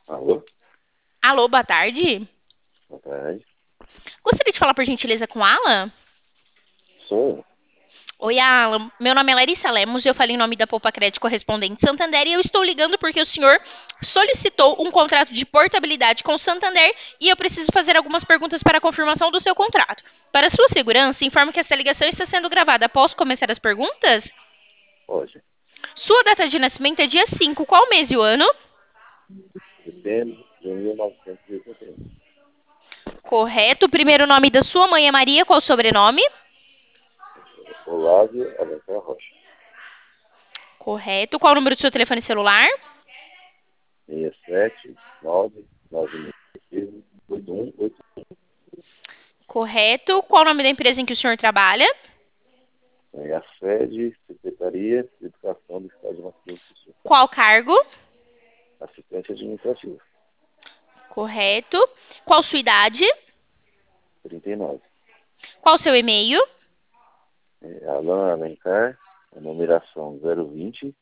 Alô? Alô, boa tarde. Boa tarde. Gostaria de falar, por gentileza, com Alan? Sou eu. Oi, Alan. Meu nome é Larissa Lemos e eu falo em nome da Poupa Crédito Correspondente Santander e eu estou ligando porque o senhor solicitou um contrato de portabilidade com o Santander e eu preciso fazer algumas perguntas para a confirmação do seu contrato. Para sua segurança, informo que esta ligação está sendo gravada. Posso começar as perguntas? Pode. Sua data de nascimento é dia 5. Qual mês e o ano? Setembro de 1981. Correto. O primeiro nome da sua mãe é Maria. Qual o sobrenome? Olávio Alencar Rocha. Correto. Qual o número do seu telefone celular? 67 996 Correto. Qual o nome da empresa em que o senhor trabalha? É a sede, Secretaria de Educação do Estado de Mato Grosso do Sul. Qual cargo? Assistente administrativo. Correto. Qual sua idade? 39. Qual seu e-mail? Alan Alencar, a numeração 020,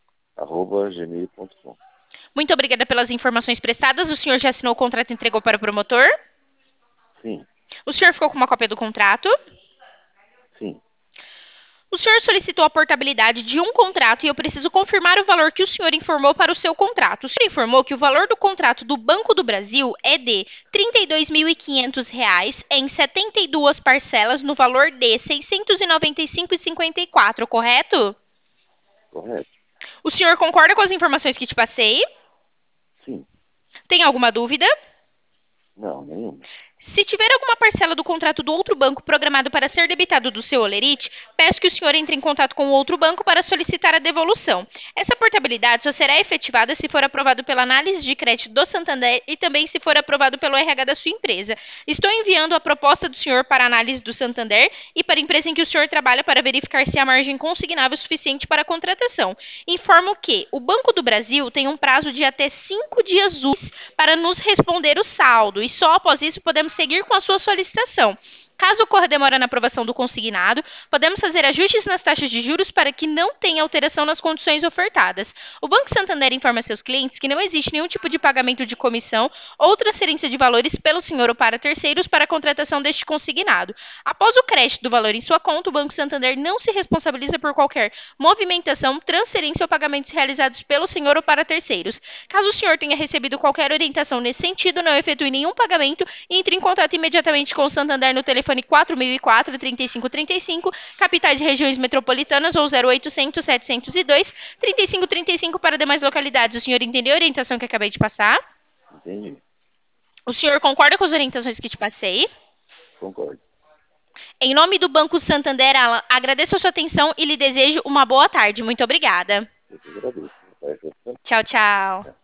@gmail.com. Muito obrigada pelas informações prestadas. O senhor já assinou o contrato e entregou para o promotor? Sim, O senhor ficou com uma cópia do contrato? sim. O senhor solicitou a portabilidade de um contrato e eu preciso confirmar o valor que o senhor informou para o seu contrato. O senhor informou que o valor do contrato do Banco do Brasil é de R$ 32.500 em 72 parcelas no valor de R$ 695,54, correto? Correto. O senhor concorda com as informações que te passei? Sim. Tem alguma dúvida? Não, nenhuma. Se tiver alguma parcela do contrato do outro banco programado para ser debitado do seu holerite, peço que o senhor entre em contato com o outro banco para solicitar a devolução. Essa portabilidade só será efetivada se for aprovado pela análise de crédito do Santander e também se for aprovado pelo RH da sua empresa. Estou enviando a proposta do senhor para análise do Santander e para a empresa em que o senhor trabalha para verificar se há margem consignável suficiente para a contratação. Informo que o Banco do Brasil tem um prazo de até 5 dias úteis para nos responder o saldo e só após isso podemos seguir com a sua solicitação. Caso ocorra demora na aprovação do consignado, podemos fazer ajustes nas taxas de juros para que não tenha alteração nas condições ofertadas. O Banco Santander informa seus clientes que não existe nenhum tipo de pagamento de comissão ou transferência de valores pelo senhor ou para terceiros para a contratação deste consignado. Após o crédito do valor em sua conta, o Banco Santander não se responsabiliza por qualquer movimentação, transferência ou pagamentos realizados pelo senhor ou para terceiros. Caso o senhor tenha recebido qualquer orientação nesse sentido, não efetue nenhum pagamento e entre em contato imediatamente com o Santander no telefone 4004-3535, capitais e regiões metropolitanas ou 0800-702-3535 para demais localidades. O senhor entendeu a orientação que acabei de passar? Entendi. O senhor concorda com as orientações que te passei? Concordo. Em nome do Banco Santander, Alan, agradeço a sua atenção e lhe desejo uma boa tarde. Muito obrigada. Eu que agradeço. Boa tarde. Tchau, tchau.